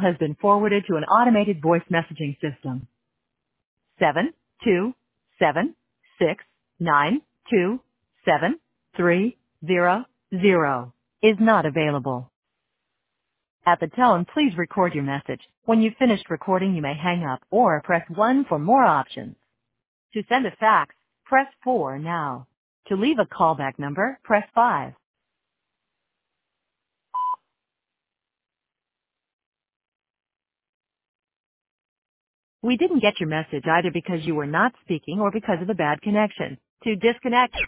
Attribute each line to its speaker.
Speaker 1: has been forwarded to an automated voice messaging system. 727692730 is not available. At the tone, please record your message. When you've finished recording, you may hang up or press 1 for more options. To send a fax, press 4 now. To leave a callback number, press 5. We didn't get your message either because you were not speaking or because of a bad connection. To disconnect,